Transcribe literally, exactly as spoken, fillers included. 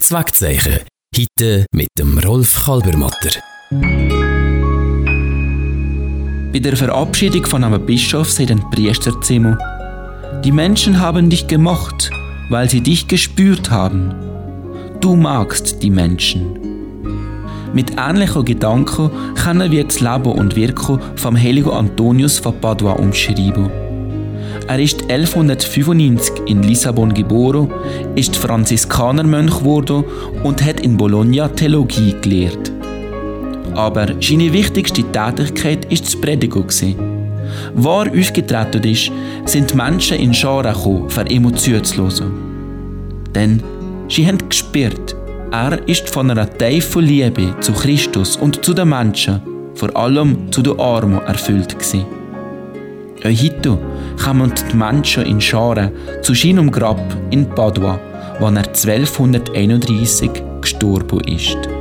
Zweckzeichen. Heute mit dem Rolf Kalbermatter. Bei der Verabschiedung von einem Bischof sagt ein Priester zu ihm: Die Menschen haben dich gemocht, weil sie dich gespürt haben. Du magst die Menschen. Mit ähnlichen Gedanken können wir das Leben und Wirken vom heiligen Antonius von Padua umschreiben. Er ist elfhundertfünfundneunzig in Lissabon geboren, ist Franziskanermönch geworden und hat in Bologna Theologie gelehrt. Aber seine wichtigste Tätigkeit war das Predigen. Wo er aufgetreten ist, sind Menschen in Scharen gekommen, um ihm zuzuhören. Denn sie haben gespürt, er ist von einer tiefen Liebe zu Christus und zu den Menschen, vor allem zu den Armen, erfüllt gewesen. Auch heute kommen die Menschen in Scharen zu seinem Grab in Padua, wo er zwölfhunderteinunddreissig gestorben ist.